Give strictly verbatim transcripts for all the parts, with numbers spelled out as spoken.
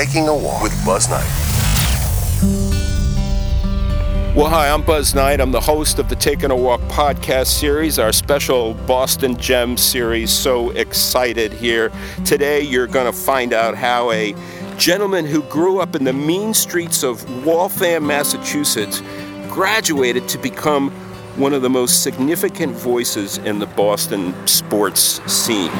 Taking a Walk with Buzz Knight. Well, hi, I'm Buzz Knight. I'm the host of the Taking a Walk podcast series, our special Boston Gems series. So excited here. Today, you're going to find out how a gentleman who grew up in the mean streets of Waltham, Massachusetts, graduated to become one of the most significant voices in the Boston sports scene.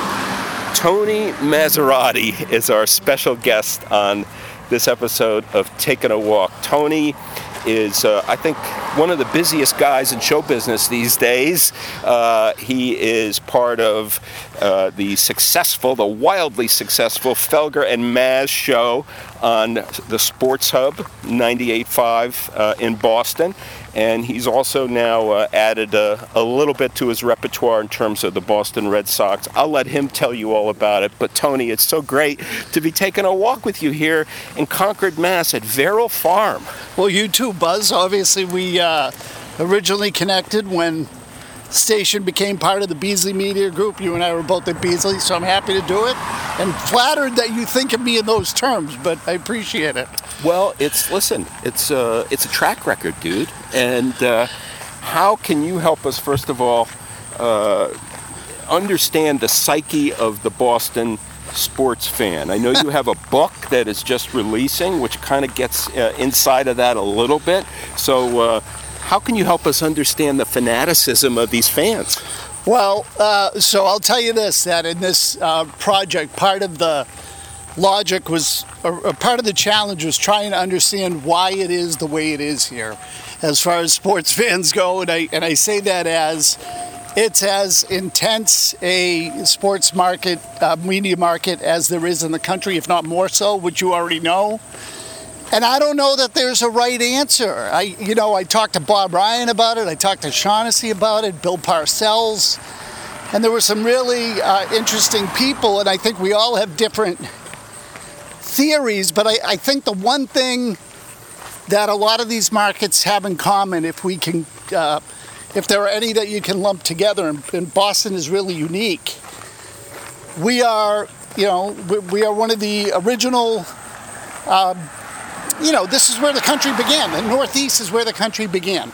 Tony Massarotti is our special guest on this episode of Taking a Walk. Tony is, uh, I think, one of the busiest guys in show business these days. Uh, he is part of uh, the successful, the wildly successful Felger and Maz show on the Sports Hub ninety-eight point five uh, in Boston. And he's also now uh, added a, a little bit to his repertoire in terms of the Boston Red Sox. I'll let him tell you all about it. But Tony, it's so great to be taking a walk with you here in Concord, Mass at Verrill Farm. Well, you too, Buzz. Obviously, we uh, originally connected when station became part of the Beasley Media Group. You and I were both at Beasley, so I'm happy to do it. And flattered that you think of me in those terms, but I appreciate it. Well, it's, listen, it's, uh, it's a track record, dude. And uh, how can you help us, first of all, uh, understand the psyche of the Boston sports fan? I know you have a book that is just releasing, which kind of gets uh, inside of that a little bit. So uh, how can you help us understand the fanaticism of these fans? Well, uh, so I'll tell you this, that in this uh, project, part of the logic was, or, or part of the challenge was trying to understand why it is the way it is here, as far as sports fans go. And I, and I say that as it's as intense a sports market, uh, media market as there is in the country, if not more so, which you already know. And I don't know that there's a right answer. I, you know, I talked to Bob Ryan about it. I talked to Shaughnessy about it, Bill Parcells. And there were some really uh, interesting people, and I think we all have different theories. But I, I think the one thing that a lot of these markets have in common, if we can, uh, if there are any that you can lump together, and, and Boston is really unique, we are, you know, we, we are one of the original, uh, you know, this is where the country began. The Northeast is where the country began.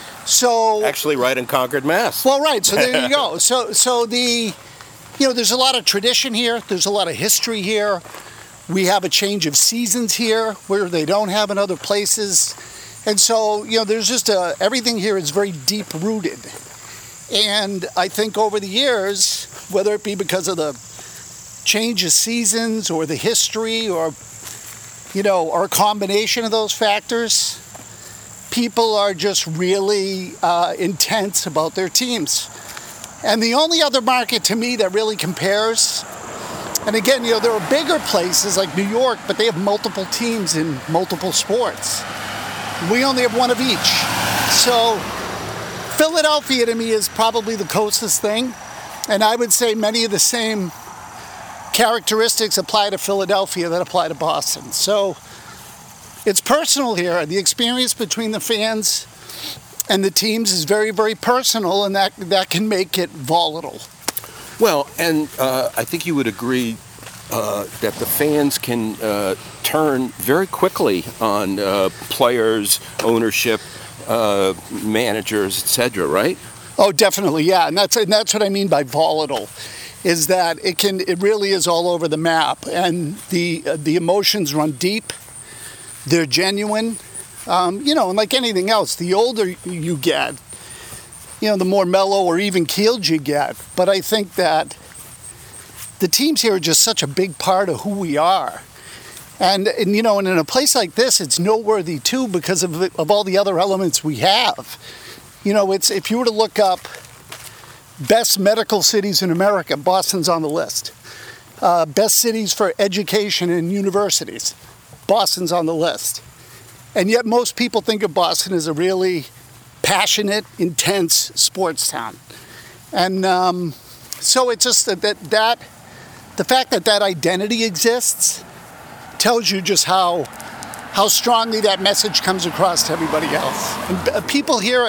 So actually, right in Concord, Mass. Well, right. So there you go. So, so the, you know, there's a lot of tradition here. There's a lot of history here. We have a change of seasons here where they don't have in other places. And so, you know, there's just a, everything here is very deep rooted. And I think over the years, whether it be because of the change of seasons or the history or, you know, or a combination of those factors, people are just really uh, intense about their teams. And the only other market to me that really compares, and again, you know, there are bigger places like New York, but they have multiple teams in multiple sports. We only have one of each. So Philadelphia to me is probably the closest thing. And I would say many of the same characteristics apply to Philadelphia that apply to Boston. So it's personal here. The experience between the fans and the teams is very, very personal, and that that can make it volatile. Well, and uh, I think you would agree uh, that the fans can uh, turn very quickly on uh, players, ownership, uh, managers, et cetera, right? Oh, definitely, yeah. And that's and that's what I mean by volatile, is that it can it really is all over the map, and the uh, the emotions run deep. They're genuine, um, you know, and like anything else, the older you get, you know, the more mellow or even keeled you get. But I think that the teams here are just such a big part of who we are. And, and you know, and in a place like this, it's noteworthy too because of, of all the other elements we have. You know, it's if you were to look up best medical cities in America, Boston's on the list. Uh, best cities for education and universities, Boston's on the list. And yet most people think of Boston as a really passionate, intense sports town. And um, so it's just that, that that the fact that that identity exists tells you just how how strongly that message comes across to everybody else. And uh, people here,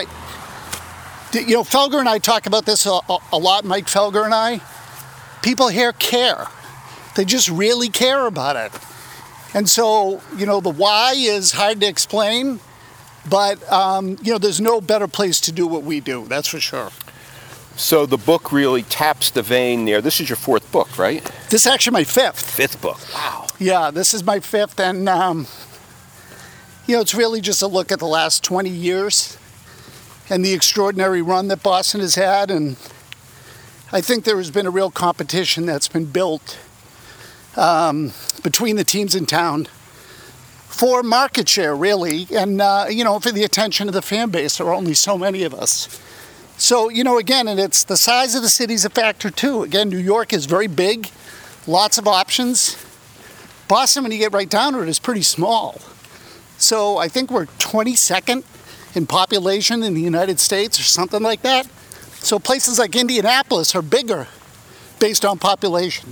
you know, Felger and I talk about this a, a lot, Mike Felger and I. People here care. They just really care about it. And so, you know, the why is hard to explain, but, um, you know, there's no better place to do what we do, that's for sure. So the book really taps the vein there. This is your fourth book, right? This is actually my fifth. Fifth book, wow. Yeah, this is my fifth, and, um, you know, it's really just a look at the last twenty years and the extraordinary run that Boston has had, and I think there has been a real competition that's been built um, between the teams in town for market share, really, and, uh, you know, for the attention of the fan base. There are only so many of us. So, you know, again, and it's the size of the city's a factor, too. Again, New York is very big, lots of options. Boston, when you get right down to it, is pretty small. So I think we're twenty-second in population in the United States or something like that. So places like Indianapolis are bigger based on population.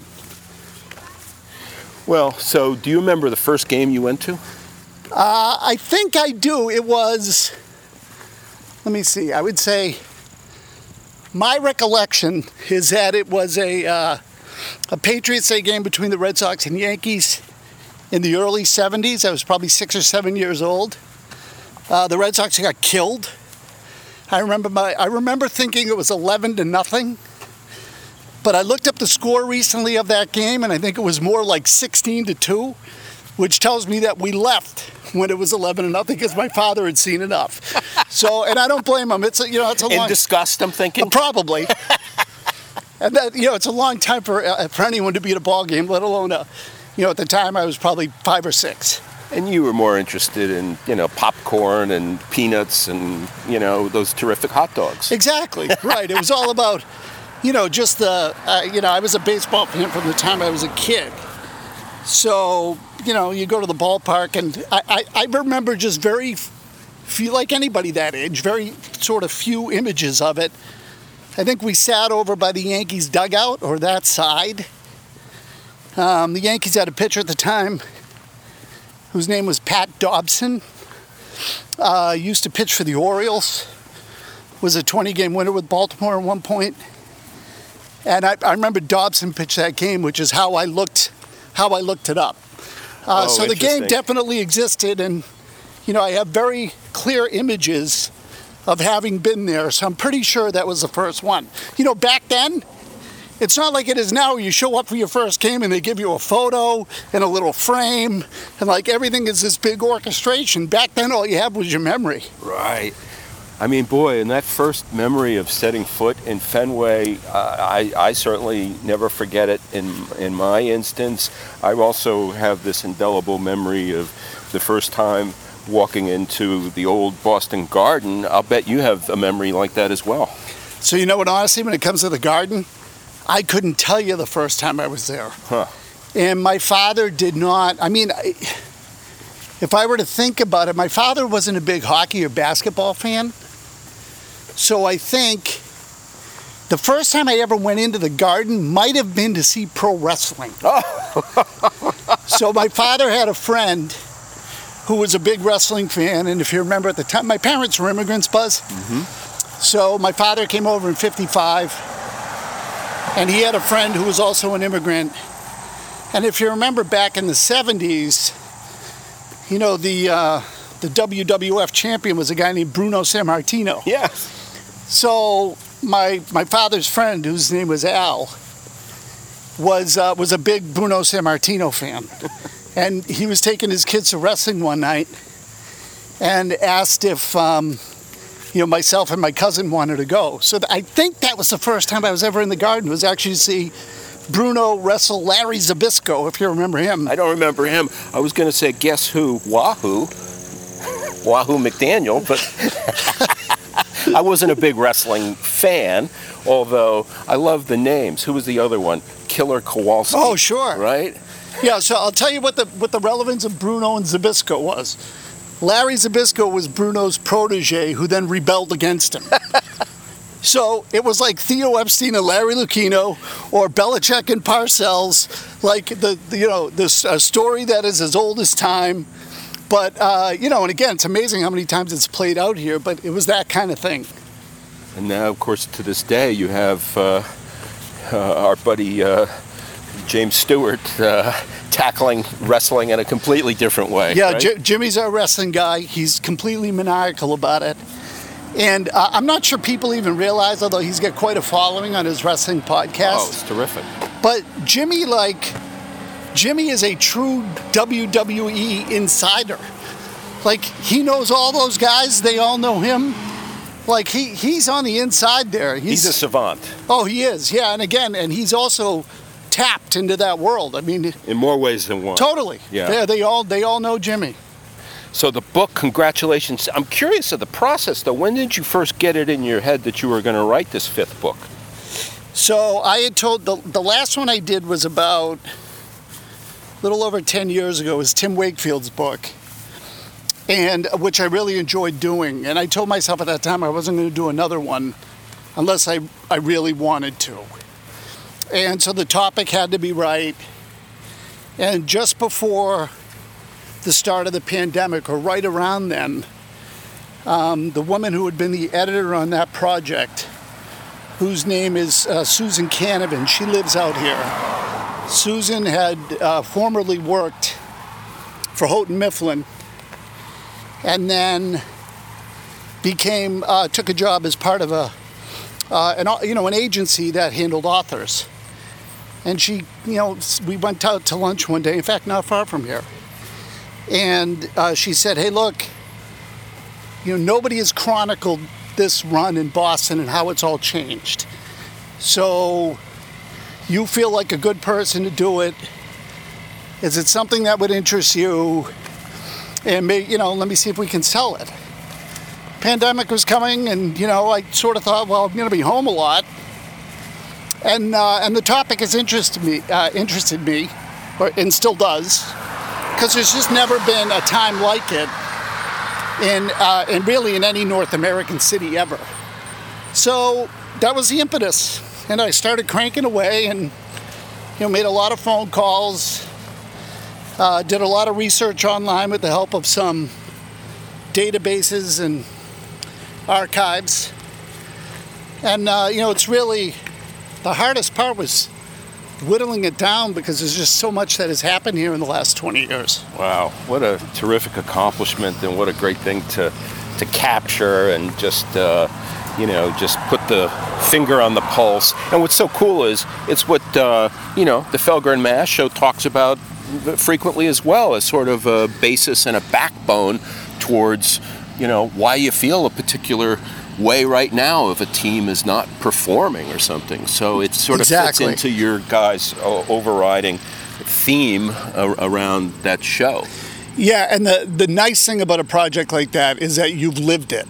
Well, so do you remember the first game you went to? Uh, I think I do. It was, let me see, I would say my recollection is that it was a, uh, a Patriots Day game between the Red Sox and Yankees in the early seventies. I was probably six or seven years old. Uh, the Red Sox got killed. I remember my, I remember thinking it was eleven to nothing. But I looked up the score recently of that game, and I think it was more like sixteen to two, which tells me that we left when it was eleven to nothing because my father had seen enough. So, and I don't blame him. It's a, you know, it's a In long disgust, I'm thinking. Uh, probably. And that, you know, it's a long time for uh, for anyone to be at a ball game, let alone a, you know, at the time I was probably five or six. And you were more interested in, you know, popcorn and peanuts and, you know, those terrific hot dogs. Exactly, right. It was all about, you know, just the, uh, you know, I was a baseball fan from the time I was a kid. So, you know, you go to the ballpark, and I, I, I remember just very few, like anybody that age, very sort of few images of it. I think we sat over by the Yankees dugout, or that side. Um, the Yankees had a pitcher at the time whose name was Pat Dobson. Uh, used to pitch for the Orioles. Was a twenty-game winner with Baltimore at one point. And I, I remember Dobson pitched that game, which is how I looked, how I looked it up. Uh, Oh, so the game interesting. definitely existed, and you know I have very clear images of having been there. So I'm pretty sure that was the first one. You know, back then, it's not like it is now where you show up for your first game and they give you a photo and a little frame, and like everything is this big orchestration. Back then, all you had was your memory. Right. I mean, boy, in that first memory of setting foot in Fenway, uh, I, I certainly never forget it in in my instance. I also have this indelible memory of the first time walking into the old Boston Garden. I'll bet you have a memory like that as well. So you know what, honestly, when it comes to the Garden, I couldn't tell you the first time I was there. Huh. And my father did not, I mean, I, if I were to think about it, my father wasn't a big hockey or basketball fan. So I think the first time I ever went into the Garden might have been to see pro wrestling. Oh. So my father had a friend who was a big wrestling fan, and if you remember at the time, my parents were immigrants, Buzz. Mm-hmm. So my father came over in fifty-five, and he had a friend who was also an immigrant. And if you remember back in the seventies, you know, the uh, the W W F champion was a guy named Bruno Sammartino. Yeah. So my my father's friend, whose name was Al, was uh, was a big Bruno Sammartino fan. And he was taking his kids to wrestling one night and asked if, um, you know, myself and my cousin wanted to go. So th- I think that was the first time I was ever in the Garden, was actually to see Bruno wrestle Larry Zbyszko, if you remember him. I don't remember him. I was going to say, guess who? Wahoo. Wahoo McDaniel, but I wasn't a big wrestling fan, although I love the names. Who was the other one? Killer Kowalski. Oh, sure. Right? Yeah, so I'll tell you what the what the relevance of Bruno and Zbyszko was. Larry Zbyszko was Bruno's protege, who then rebelled against him. So it was like Theo Epstein and Larry Lucchino, or Belichick and Parcells, like the, the you know this uh, story that is as old as time. But uh, you know, and again, it's amazing how many times it's played out here. But it was that kind of thing. And now, of course, to this day, you have uh, uh, our buddy uh, James Stewart uh, tackling wrestling in a completely different way. Yeah, right? J- Jimmy's our wrestling guy. He's completely maniacal about it. And uh, I'm not sure people even realize, although he's got quite a following on his wrestling podcast. Oh, it's terrific. But Jimmy, like, Jimmy is a true W W E insider. Like, he knows all those guys. They all know him. Like, he, he's on the inside there. He's, He's a savant. Oh, he is, yeah. And again, and he's also tapped into that world. I mean, in more ways than one. Totally. Yeah. They, they all they all know Jimmy. So the book, congratulations. I'm curious of the process, though. When did you first get it in your head that you were going to write this fifth book? So I had told, the, the last one I did was about a little over ten years ago. It was Tim Wakefield's book, and which I really enjoyed doing. And I told myself at that time I wasn't going to do another one unless I, I really wanted to. And so the topic had to be right. And just before the start of the pandemic, or right around then, um, the woman who had been the editor on that project, whose name is uh, Susan Canavan, she lives out here. Susan had uh, formerly worked for Houghton Mifflin, and then became uh, took a job as part of a uh, an you know an agency that handled authors. And she, you know, we went out to lunch one day. In fact, not far from here. And uh, she said, "Hey, look, you know, nobody has chronicled this run in Boston and how it's all changed. So you feel like a good person to do it. Is it something that would interest you? And, may, you know, let me see if we can sell it." Pandemic was coming, and, you know, I sort of thought, well, I'm going to be home a lot. And uh, and the topic has interested me, uh, interested me, or, and still does, because there's just never been a time like it in, uh, in really in any North American city ever. So that was the impetus. And I started cranking away and, you know, made a lot of phone calls, uh, did a lot of research online with the help of some databases and archives. And, uh, you know, it's really, the hardest part was whittling it down because there's just so much that has happened here in the last twenty years. Wow, what a terrific accomplishment, and what a great thing to to capture and just, uh, you know, just put the finger on the pulse. And what's so cool is it's what, uh, you know, the Felger and Mash show talks about frequently as well, as sort of a basis and a backbone towards, you know, why you feel a particular way right now if a team is not performing or something. So it sort of exactly. fits into your guys' overriding theme around that show. Yeah, and the, the nice thing about a project like that is that you've lived it.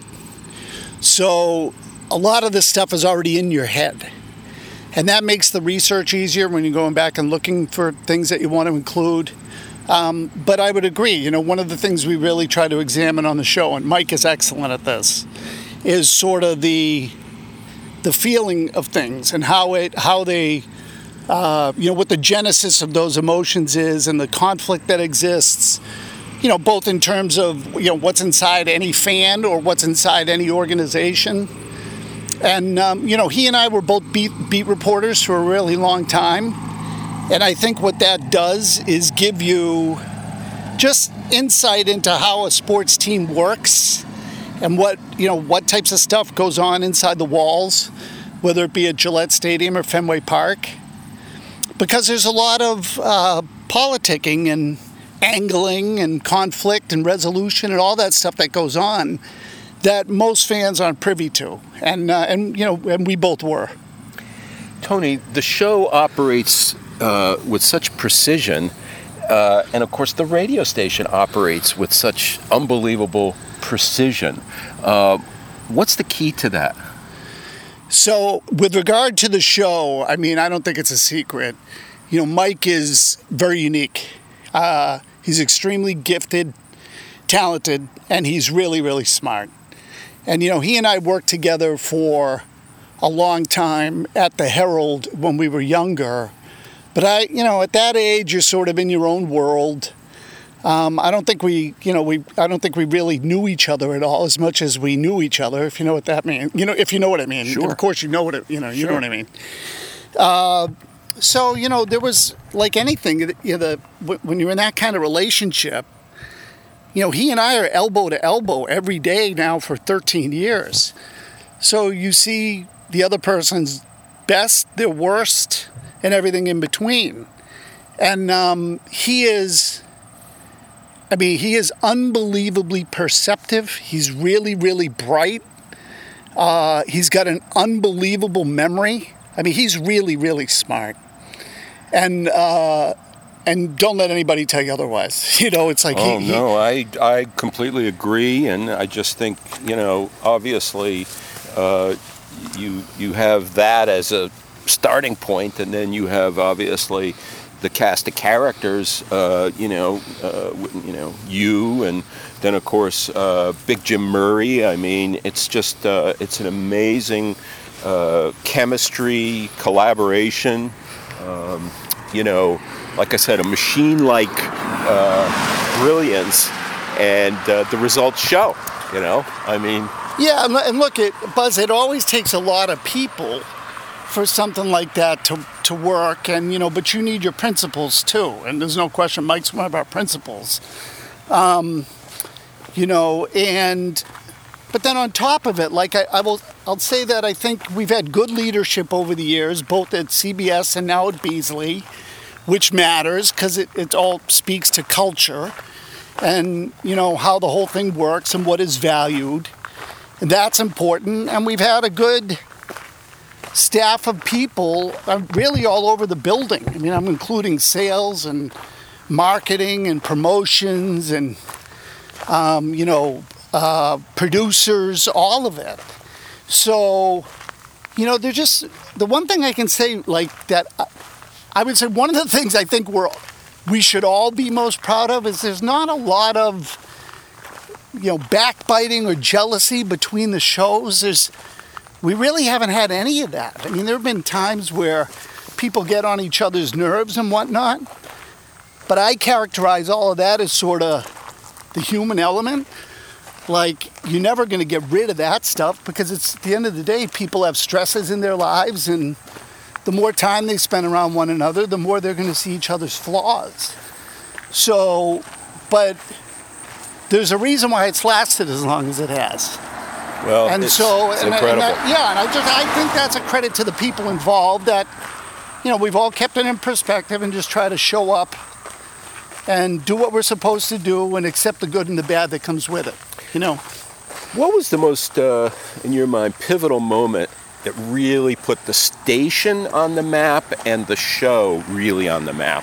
So a lot of this stuff is already in your head. And that makes the research easier when you're going back and looking for things that you want to include. Um, but I would agree, you know, one of the things we really try to examine on the show, and Mike is excellent at this, is sort of the the feeling of things and how it how they uh, you know what the genesis of those emotions is, and the conflict that exists, you know, both in terms of, you know, what's inside any fan or what's inside any organization. And um, you know, he and I were both beat beat reporters for a really long time, and I think what that does is give you just insight into how a sports team works. And what, you know, what types of stuff goes on inside the walls, whether it be at Gillette Stadium or Fenway Park. Because there's a lot of uh, politicking and angling and conflict and resolution and all that stuff that goes on that most fans aren't privy to. And, uh, and you know, and we both were. Tony, the show operates uh, with such precision, uh, and of course the radio station operates with such unbelievable precision. Uh, what's the key to that? So with regard to the show, I mean, I don't think it's a secret. You know, Mike is very unique. Uh, he's extremely gifted, talented, and he's really, really smart. And, you know, he and I worked together for a long time at the Herald when we were younger. But I, you know, at that age, you're sort of in your own world. Um, I don't think we, you know, we, I don't think we really knew each other at all as much as we knew each other, if you know what that means. You know, if you know what I mean. Sure. Of course, you know what it, you know, you Sure. know what I mean. Uh, so, you know, there was, like anything, you know, the, when you're in that kind of relationship, you know, he and I are elbow to elbow every day now for thirteen years. So you see the other person's best, their worst, and everything in between. And um, he is, I mean, he is unbelievably perceptive. He's really, really bright. Uh, he's got an unbelievable memory. I mean, he's really, really smart. And uh, and don't let anybody tell you otherwise. You know, it's like... Oh, he, no, I, I completely agree. And I just think, you know, obviously uh, you you have that as a starting point, and then you have, obviously, the cast of characters, uh, you know, uh, you know, you, and then, of course, uh, Big Jim Murray. I mean, it's just, uh, it's an amazing uh, chemistry, collaboration, um, you know, like I said, a machine-like uh, brilliance, and uh, the results show, you know, I mean. Yeah, and look, it, Buzz, it always takes a lot of people for something like that to, to work, and, you know, but you need your principles too, and there's no question Mike's one of our principals. Um, you know, and, but then on top of it, like I, I will, I'll say that I think we've had good leadership over the years, both at C B S and now at Beasley, which matters because it, it all speaks to culture and, you know, how the whole thing works and what is valued. And that's important. And we've had a good staff of people uh, really all over the building. I mean, I'm including sales and marketing and promotions and, um, you know, uh, producers, all of it. So, you know, they're just, the one thing I can say, like, that I, I would say one of the things I think we're, we should all be most proud of is there's not a lot of, you know, backbiting or jealousy between the shows. There's, we really haven't had any of that. I mean, there have been times where people get on each other's nerves and whatnot, but I characterize all of that as sort of the human element. Like, you're never going to get rid of that stuff because it's, at the end of the day, people have stresses in their lives, and the more time they spend around one another, the more they're going to see each other's flaws. So, but there's a reason why it's lasted as long as it has. Well, and it's, so, it's and incredible. I, and I, yeah, and I just I think that's a credit to the people involved that, you know, we've all kept it in perspective and just try to show up and do what we're supposed to do and accept the good and the bad that comes with it, you know. What was the most, uh, in your mind, pivotal moment that really put the station on the map and the show really on the map?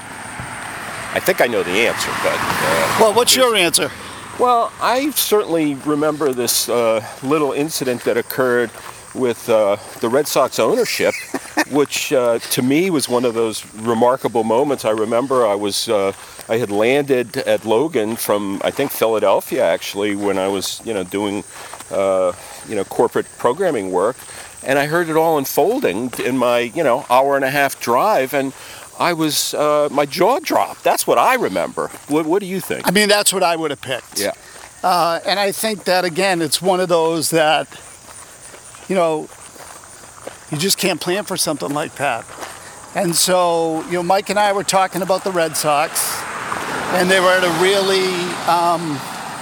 I think I know the answer, but... Uh, well, what's your answer? Well, I certainly remember this uh, little incident that occurred with uh, the Red Sox ownership, which uh, to me was one of those remarkable moments. I remember I was, uh, I had landed at Logan from, I think, Philadelphia, actually, when I was, you know, doing, uh, you know, corporate programming work. And I heard it all unfolding in my, you know, hour and a half drive, and I was, uh, my jaw dropped. That's what I remember. What, what do you think? I mean, that's what I would have picked. Yeah. Uh, and I think that, again, it's one of those that, you know, you just can't plan for something like that. And so, you know, Mike and I were talking about the Red Sox, and they were at a really, um,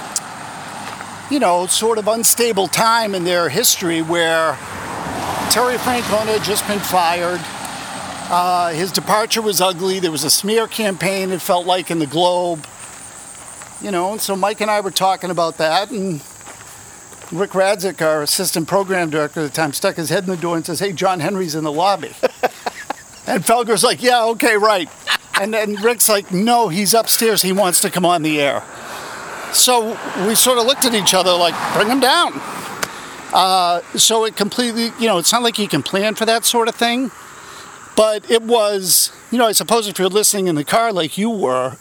you know, sort of unstable time in their history where Terry Francona had just been fired. Uh, his departure was ugly. There was a smear campaign, it felt like, in the Globe. You know, and so Mike and I were talking about that, and Rick Radzik, our assistant program director at the time, stuck his head in the door and says, "Hey, John Henry's in the lobby." And Felger's like, "Yeah, okay, right." And then Rick's like, "No, he's upstairs. He wants to come on the air." So we sort of looked at each other like, bring him down. Uh, so it completely, you know, it's not like you can plan for that sort of thing. But it was, you know, I suppose if you're listening in the car like you were,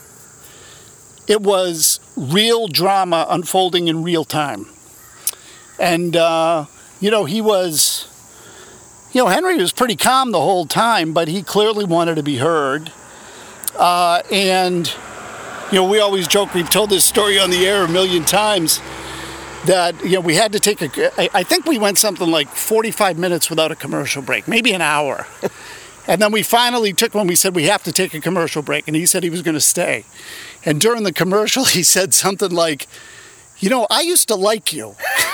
it was real drama unfolding in real time. And, uh, you know, he was, you know, Henry was pretty calm the whole time, but he clearly wanted to be heard. Uh, and, you know, we always joke, we've told this story on the air a million times, that, you know, we had to take a, I think we went something like forty-five minutes without a commercial break, maybe an hour. And then we finally took one. We said, we have to take a commercial break. And he said he was going to stay. And during the commercial, he said something like, you know, I used to like you.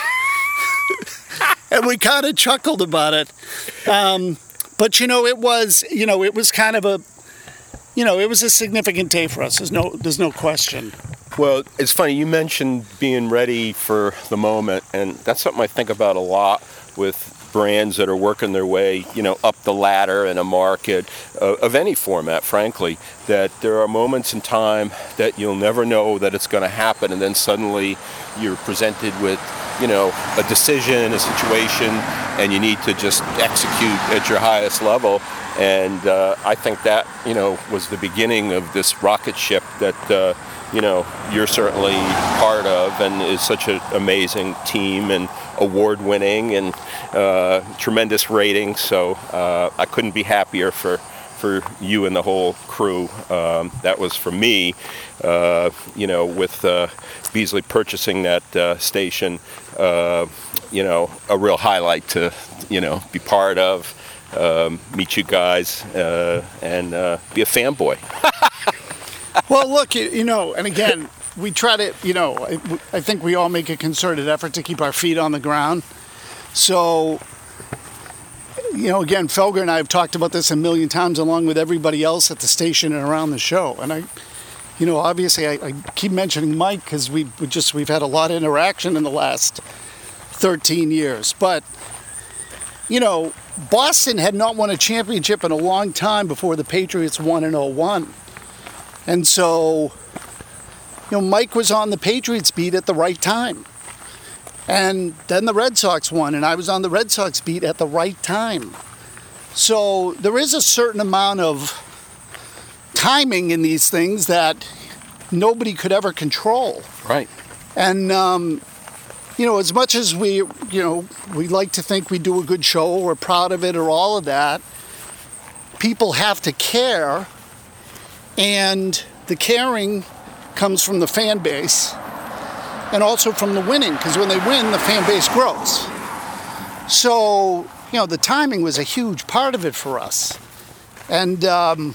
And we kind of chuckled about it. Um, but, you know, it was, you know, it was kind of a, you know, it was a significant day for us. There's no, there's no question. Well, it's funny, you mentioned being ready for the moment, and that's something I think about a lot with brands that are working their way, you know, up the ladder in a market uh, of any format, frankly, that there are moments in time that you'll never know that it's going to happen, and then suddenly you're presented with, you know, a decision, a situation, and you need to just execute at your highest level. And uh, I think that, you know, was the beginning of this rocket ship that, uh, you know, you're certainly part of, and is such an amazing team and award-winning and uh, tremendous ratings. So uh, I couldn't be happier for, for you and the whole crew. Um, that was for me, uh, you know, with uh, Beasley purchasing that uh, station, uh, you know, a real highlight to, you know, be part of. Um, meet you guys uh, and uh, be a fanboy. Well, look, you, you know, and again, we try to, you know, I, I think we all make a concerted effort to keep our feet on the ground. So, you know, again, Felger and I have talked about this a million times along with everybody else at the station and around the show. And I, you know, obviously I, I keep mentioning Mike because we we just, we've had a lot of interaction in the last thirteen years. But, you know, Boston had not won a championship in a long time before the Patriots won in oh one. And so, you know, Mike was on the Patriots beat at the right time. And then the Red Sox won, and I was on the Red Sox beat at the right time. So there is a certain amount of timing in these things that nobody could ever control. Right. And, um, you know, as much as we, you know, we like to think we do a good show, we're proud of it or all of that, people have to care. And the caring comes from the fan base and also from the winning, because when they win, the fan base grows. So, you know, the timing was a huge part of it for us. And, um,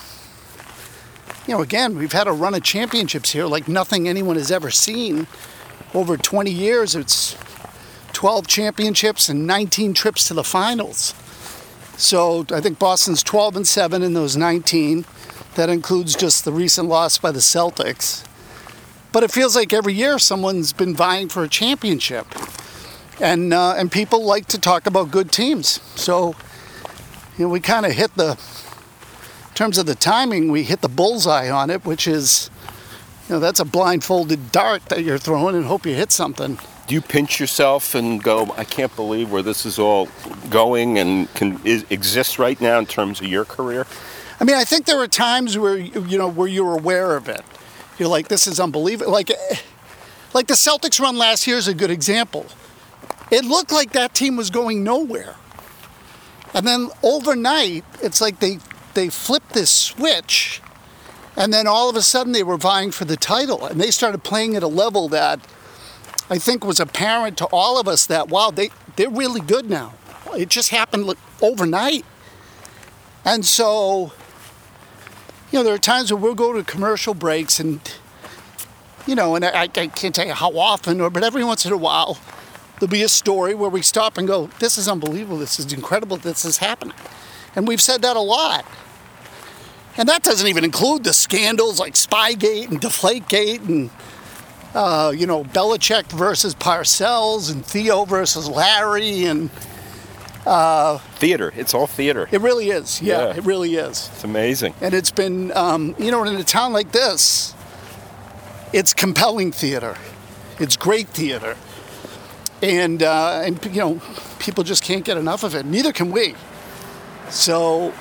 you know, again, we've had a run of championships here like nothing anyone has ever seen. Over twenty years, it's twelve championships and nineteen trips to the finals. So I think Boston's twelve and seven in those nineteen. That includes just the recent loss by the Celtics. But it feels like every year someone's been vying for a championship. And uh, and people like to talk about good teams. So, you know, we kind of hit the, in terms of the timing, we hit the bullseye on it, which is, you know, that's a blindfolded dart that you're throwing and hope you hit something. Do you pinch yourself and go, I can't believe where this is all going and can is, exists right now in terms of your career? I mean, I think there are times where, you know, where you're aware of it. You're like, this is unbelievable. Like, like the Celtics run last year is a good example. It looked like that team was going nowhere. And then overnight, it's like they, they flipped this switch, and then all of a sudden they were vying for the title. And they started playing at a level that I think was apparent to all of us that, wow, they, they're really good now. It just happened overnight. And so, you know, there are times when we'll go to commercial breaks and, you know, and I, I can't tell you how often, or but every once in a while, there'll be a story where we stop and go, this is unbelievable, this is incredible, this is happening. And we've said that a lot. And that doesn't even include the scandals like Spygate and Deflategate and, uh, you know, Belichick versus Parcells and Theo versus Larry and... Uh, theater. It's all theater. It really is. Yeah, yeah, it really is. It's amazing. And it's been, um, you know, in a town like this, it's compelling theater. It's great theater. And, uh, and you know, people just can't get enough of it. Neither can we. So,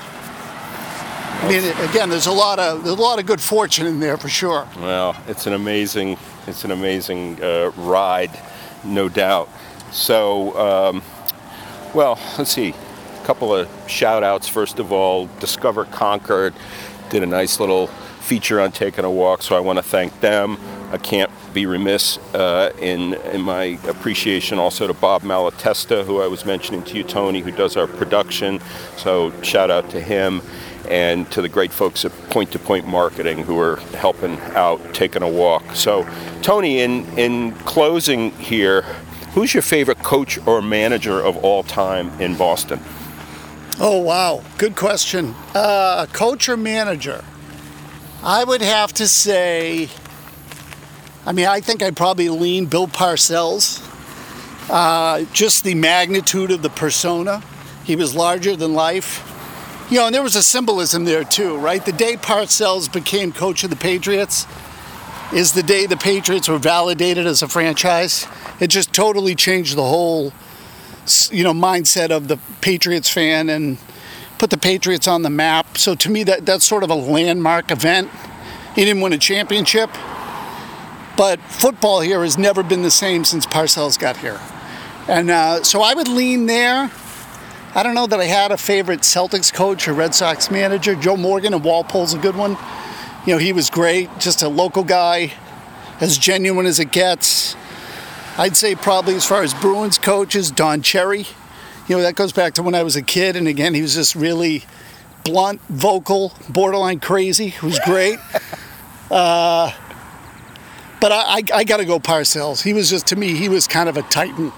I mean, again, there's a lot of there's a lot of good fortune in there for sure. Well, it's an amazing, it's an amazing uh, ride, no doubt. So, um, well, let's see. A couple of shout outs. First of all, Discover Concord did a nice little feature on Taking a Walk, so I want to thank them. I can't be remiss uh, in, in my appreciation also to Bob Malatesta, who I was mentioning to you, Tony, who does our production. So shout out to him, and to the great folks at Point to Point Marketing who are helping out, taking a walk. So, Tony, in, in closing here, who's your favorite coach or manager of all time in Boston? Oh, wow. Good question. Uh, coach or manager? I would have to say, I mean, I think I'd probably lean Bill Parcells. Uh, just the magnitude of the persona. He was larger than life. You know, and there was a symbolism there too, right? The day Parcells became coach of the Patriots is the day the Patriots were validated as a franchise. It just totally changed the whole, you know, mindset of the Patriots fan and put the Patriots on the map. So to me, that that's sort of a landmark event. He didn't win a championship, but football here has never been the same since Parcells got here. And uh, so I would lean there. I don't know that I had a favorite Celtics coach or Red Sox manager. Joe Morgan in Walpole's a good one. You know, he was great, just a local guy, as genuine as it gets. I'd say probably as far as Bruins coaches, Don Cherry. You know, that goes back to when I was a kid, and again, he was just really blunt, vocal, borderline crazy. He was great. uh, but I, I, I got to go Parcells. He was just, to me, he was kind of a titan.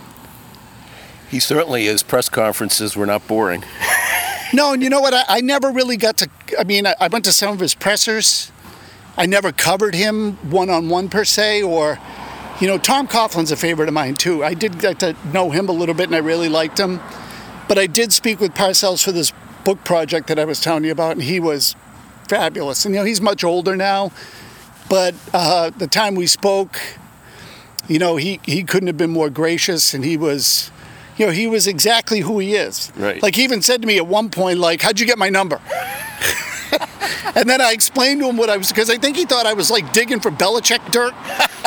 He certainly is. Press conferences were not boring. No, and you know what? I, I never really got to, I mean, I, I went to some of his pressers. I never covered him one-on-one per se, or, you know, Tom Coughlin's a favorite of mine too. I did get to know him a little bit and I really liked him. But I did speak with Parcells for this book project that I was telling you about, and he was fabulous. And, you know, he's much older now, but uh, the time we spoke, you know, he, he couldn't have been more gracious, and he was... You know, he was exactly who he is. Right. Like, he even said to me at one point, like, how'd you get my number? And then I explained to him what I was, because I think he thought I was, like, digging for Belichick dirt.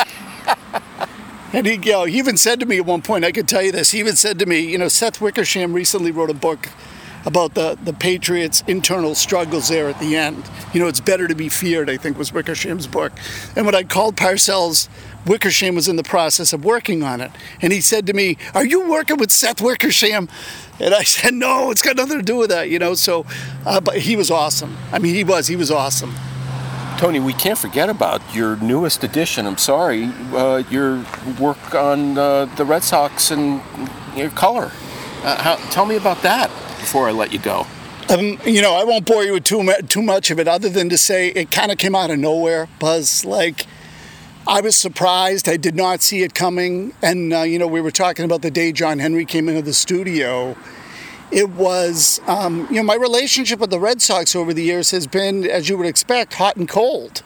And he, you know, he even said to me at one point, I could tell you this, he even said to me, you know, Seth Wickersham recently wrote a book about the, the Patriots' internal struggles there at the end. You know, It's Better to Be Feared, I think, was Wickersham's book. And when I called Parcells, Wickersham was in the process of working on it. And he said to me, are you working with Seth Wickersham? And I said, no, it's got nothing to do with that, you know. So, uh, but he was awesome. I mean, he was, he was awesome. Tony, we can't forget about your newest edition, I'm sorry, uh, your work on uh, the Red Sox and your color. Uh, how, tell me about that before I let you go. Um, you know, I won't bore you with too, too much of it, other than to say it kind of came out of nowhere, Buzz. Like, I was surprised. I did not see it coming. And, uh, you know, we were talking about the day John Henry came into the studio. It was, um, you know, my relationship with the Red Sox over the years has been, as you would expect, hot and cold.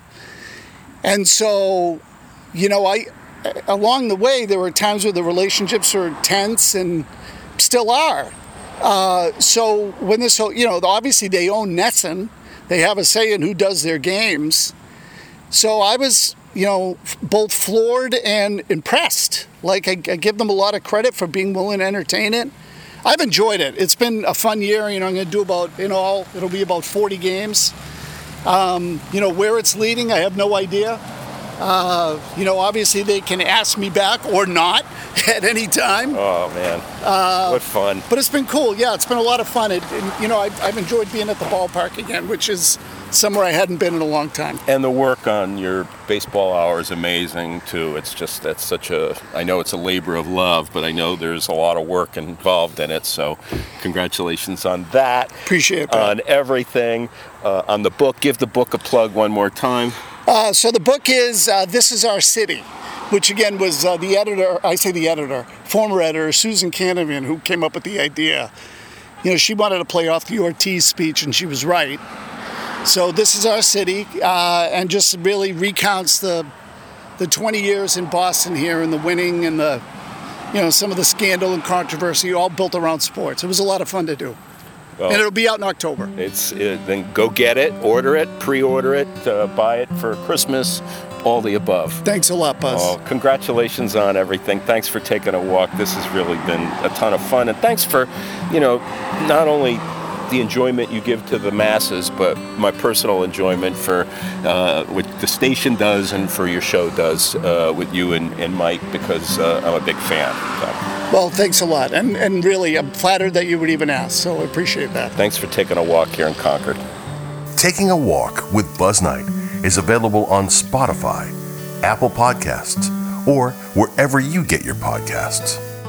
And so, you know, I, along the way, there were times where the relationships were tense and still are. Uh, so when this whole, you know, obviously they own Nesson. They have a say in who does their games. So I was, you know, both floored and impressed. Like, I, I give them a lot of credit for being willing to entertain it. I've enjoyed it. It's been a fun year. You know, I'm going to do about, in all, it'll be about forty games. Um, you know, where it's leading, I have no idea. Uh, you know, obviously they can ask me back or not at any time. Oh, man. Uh, what fun. But it's been cool. Yeah, it's been a lot of fun. It, and, you know, I've, I've enjoyed being at the ballpark again, which is somewhere I hadn't been in a long time. And the work on your baseball hour is amazing, too. It's just, that's such a, I know it's a labor of love, but I know there's a lot of work involved in it. So congratulations on that. Appreciate it. On everything. Uh, on the book. Give the book a plug one more time. Uh, so the book is uh, This Is Our City, which again was uh, the editor, I say the editor, former editor, Susan Canavan, who came up with the idea. You know, she wanted to play off the Ortiz speech, and she was right. So This Is Our City, uh, and just really recounts the the twenty years in Boston here, and the winning and the, you know, some of the scandal and controversy, all built around sports. It was a lot of fun to do. Well, and it'll be out in October. It's it, then go get it, order it, pre-order it, uh, buy it for Christmas, all the above. Thanks a lot, Buzz. Oh, congratulations on everything. Thanks for taking a walk. This has really been a ton of fun, and thanks for, you know, not only the enjoyment you give to the masses, but my personal enjoyment for uh, what the station does and for your show does uh, with you and, and Mike, because uh, I'm a big fan. So. Well, thanks a lot. And, and really, I'm flattered that you would even ask, so I appreciate that. Thanks for taking a walk here in Concord. Taking a Walk with Buzz Knight is available on Spotify, Apple Podcasts, or wherever you get your podcasts.